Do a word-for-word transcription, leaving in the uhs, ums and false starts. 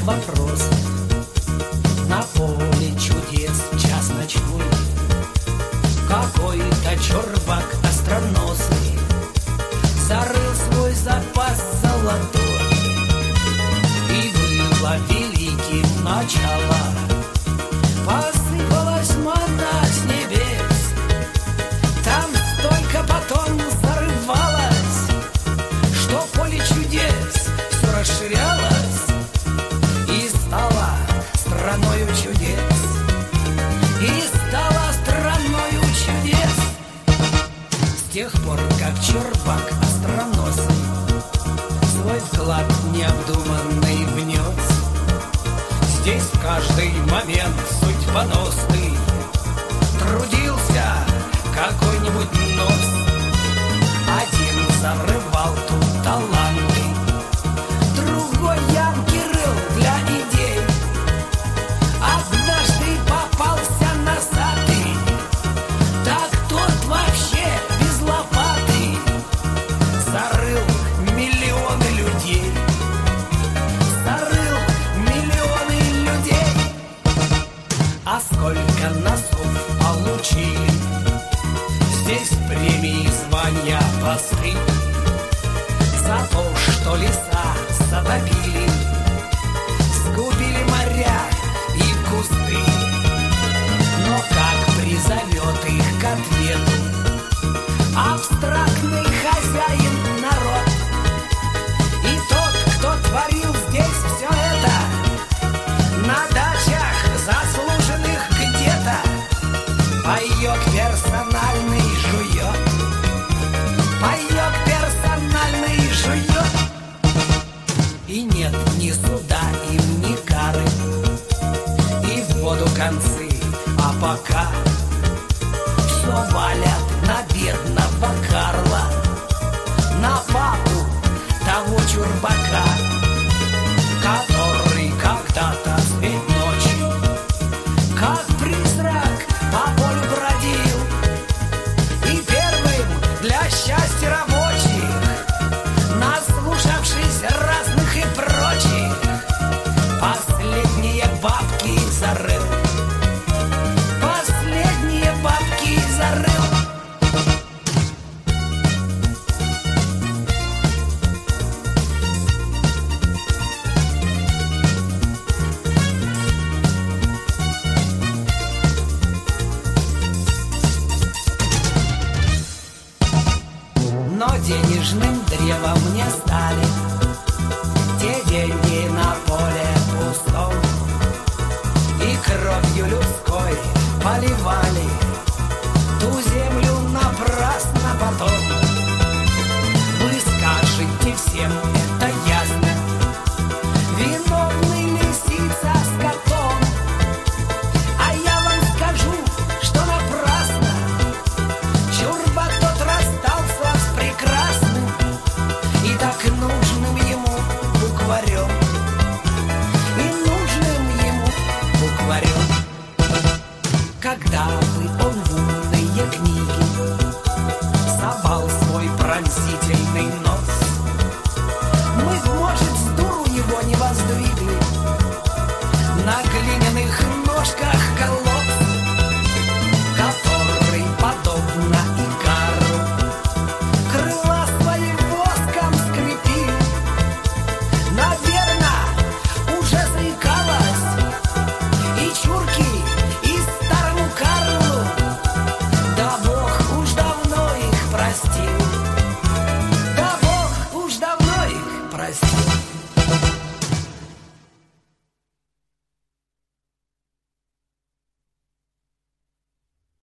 вопрос. На поле чудес час ночной какой-то чурбак остроносый зарыл свой запас золотой. И было великим начало, посыпалась мана с небес. Там столько потом зарывалось, что поле чудес все расширялось и стало страною чудес. И стало страною чудес. С тех пор, как чурбак остроносый свой вклад необдуманный внес, здесь в каждый момент судьбоносный трудился какой-нибудь нос. Один зарывал тут таланты, другой ямки рыл для идей. Однажды попался носатый, так тот вообще без лопаты зарыл миллионы людей. Зарыл миллионы людей. А сколько носов получили здесь премии, звания, посты за то, что леса затопили, сгубили моря и кусты. Но как призовет их к ответу абстрактный хозяин народ? И тот, кто творил здесь все это на дачах заслуженных где-то, поет персональный жует, поет персональный жует. И нет ни суда им, ни кары, и в воду концы, а пока все валят на бедного Карла, на папу того чурбака, который когда-то средь ночи как призрак по полю бродил, и первым для счастья рабочих, наслушавшись разных и прочих, последние бабки зарыл. Последние бабки зарыл. Но денежным древом не стали те деньги на поле пустом, и кровью людской поливали ту землю напрасно потом. Вы скажете, всем это ясно, виновны лисица с котом. А я вам скажу, что напрасно чурбак тот расстался с прекрасным и так нужным ему букварем. И нужным ему букварем. Когда бы он в умные книги совал свой пронзительный нос, мы, может, с дуру его не воздвигли на глиняных ножках колонн.